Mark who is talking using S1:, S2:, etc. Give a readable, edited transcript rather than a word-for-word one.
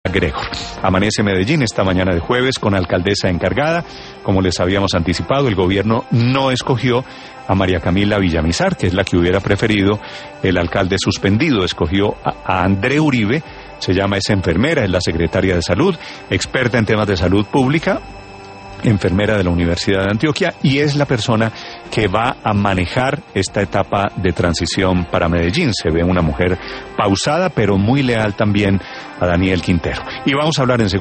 S1: Gregor. Amanece Medellín esta mañana de jueves con alcaldesa encargada. Como les habíamos anticipado, el gobierno no escogió a María Camila Villamizar, que es la que hubiera preferido el alcalde suspendido. Escogió a André Uribe, se llama, es enfermera, es la secretaria de salud, experta en temas de salud pública, enfermera de la Universidad de Antioquia, y es la persona que va a manejar esta etapa de transición para Medellín. Se ve una mujer pausada, pero muy leal también a Daniel Quintero. Y vamos a hablar en